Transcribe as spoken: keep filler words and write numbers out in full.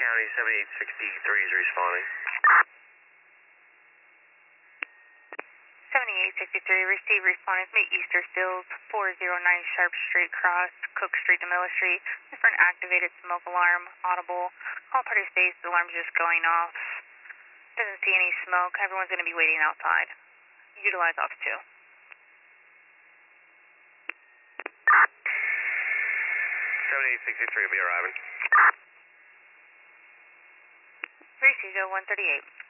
County, seventy-eight sixty-three is responding. seventy-eight sixty-three, receive respondents, meet Easter Stills, four oh nine Sharp Street Cross, Cook Street to Miller Street. This for an activated smoke alarm, audible. All party states, the alarm's just going off. Doesn't see any smoke. Everyone's going to be waiting outside. Utilize off two. seventy-eight sixty-three will be arriving. Receive one thirty-eight.